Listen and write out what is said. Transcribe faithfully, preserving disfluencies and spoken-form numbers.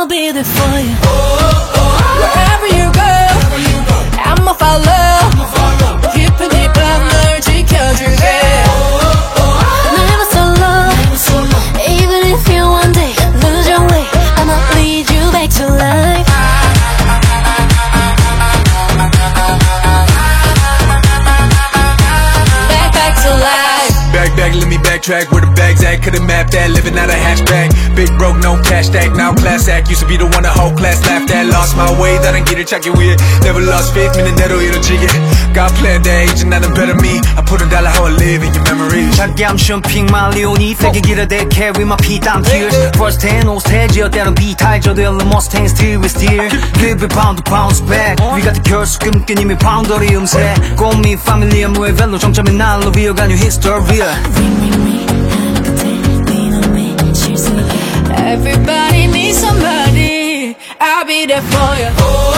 I'll be there for you. Wherever you go, I'ma follow. 깊은 이 밤 널 지켜줄게. Never solo, even if you one day lose your way, I'ma lead you back to life. Back, back to life. Back, back, let me backtrack where the bag's at. Could've mapped that, living out a hatchback. Big broke, no cash stack, now class act. Used to be the one the whole class laughed at. Lost my way, 다른 길을 찾기 위해 Never lost faith, 믿는 대로 이루어지게. God planned that, 이제 나는 better me. I put a dollar how I live in your memories. 자기암 샴핑 말리오니 세계 길을 대 carry my 피땀 tears. First hand, no stage, 때론 비타이 저도 일러 Mustang still we steer. Live it pound to bounce back. We got the curse, 끊긴 이미 바운더리 음새. Call me family, I'm way vello. 정점인 날로 이어간 new history. Everybody needs somebody. I'll be there for you.